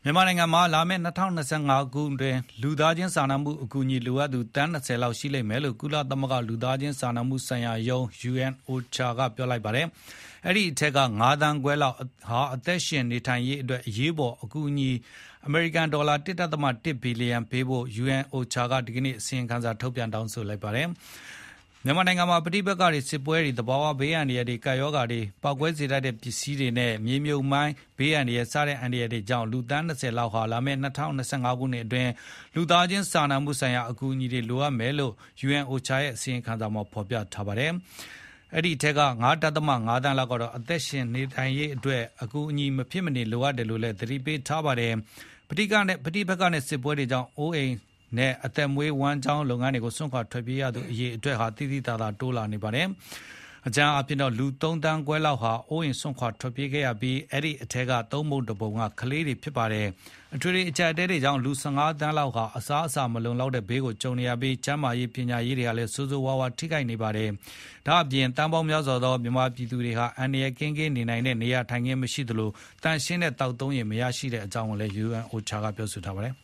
မြန်မာနိုင်ငံမှာလာမယ့်2025 ခုအတွင်းလူသားချင်းစာနာမှုအကူအညီလိုအပ်သူသန်း20လောက်ရှိလိမ့်မယ်လို့ကုလသမဂ္ဂလူသားချင်းစာနာမှုဆိုင်ရာရုံး UNOCHA ကပြောလိုက်ပါတယ်။အဲ့ဒီအထက်က9သန်းခွဲလောက်ဟာအသက်ရှင်နေထိုင်ရေးအတွက်အရေးပေါ်အကူအညီအမေရိကန်ဒေါ်လာ1.1 ဘီလီယံပေးဖို့ UNOCHA ကဒီကနေ့အစီရင်ခံစာထုတ်ပြန်တောင်းဆိုလိုက်ပါတယ်။မြန်မာနိုင်ငံမှာပဋိပက္ခတွေစစ်ပွဲတွေသဘာဝဘေးအန္တရာယ်တွေကပ်ရောဂါတွေပောက်ကွဲစေတတ်တဲ့ပစ္စည်းတွေနဲ့မြေမြုပ်မိုင်းဘေးအန္တရာယ်စတဲ့အန္တရာယ်တွေကြောင့်လူသန်း20လောက်ဟာလာမယ့်2025ခုနှစ်အတွင်းလူသားချင်းစာနာမှုဆိုင်ရာအကူအညီတွေလိုအပ်မယ်လို့ UNOCHA ရဲ့အစီရင်ခံစာမှာဖော်ပြထားပါတယ်။အဲ့ဒီထက်က9.5 သန်းလောက်ကတော့အသက်ရှင်နေထိုင်ရေးအတွက်အကူအညီမဖြစ်မနေလိုအပ်တယ်လို့လည်းသတိပေးထားပါတယ်။ပဋိပက္ခနဲ့စစ်ပွဲတွေကြောင့်အိုးအိမ်နဲ့အသက်မွေးဝမ်းကြောင်းလုပ်ငန်းတွေကိုစွန့်ခွာထွက်ပြေးရသူအရေအတွက်ဟာတိတိတသာတိုးလာနေပါတယ်။အကြမ်းအဖြစ်တော့လူ3တန်းခွဲလောက်ဟာအိုးအိမ်စွန့်ခွာထွက်ပြေးခဲ့ရပြီးအဲ့ဒီအထက်က3ပုံ1ပုံကကလေးတွေဖြစ်ပါတယ်။အထွေထွေအကြပ်အတဲတွေကြောင့်လူ15တန်းလောက်ဟာအစားအစာမလုံလောက်တဲ့ဘေးကိုကြုံနေရပြီးကျန်းမာရေးပညာရေးတွေကလည်းဆိုးဆိုးဝါးဝါးထိခိုက်နေပါတယ်။ဒါအပြင်တန်းပေါင်းများစွာသောမြန်မာပြည်သူတွေဟာအန္တရာယ်ကင်းနေနိုင်တဲ့နေရာထိုင်ခင်းမရှိသလိုတန်ရှင်းတဲ့တောက်သုံးရေမရရှိတဲ့အကြောင်းကိုလည်း UNOCHA ကပြောဆိုထားပါတယ်။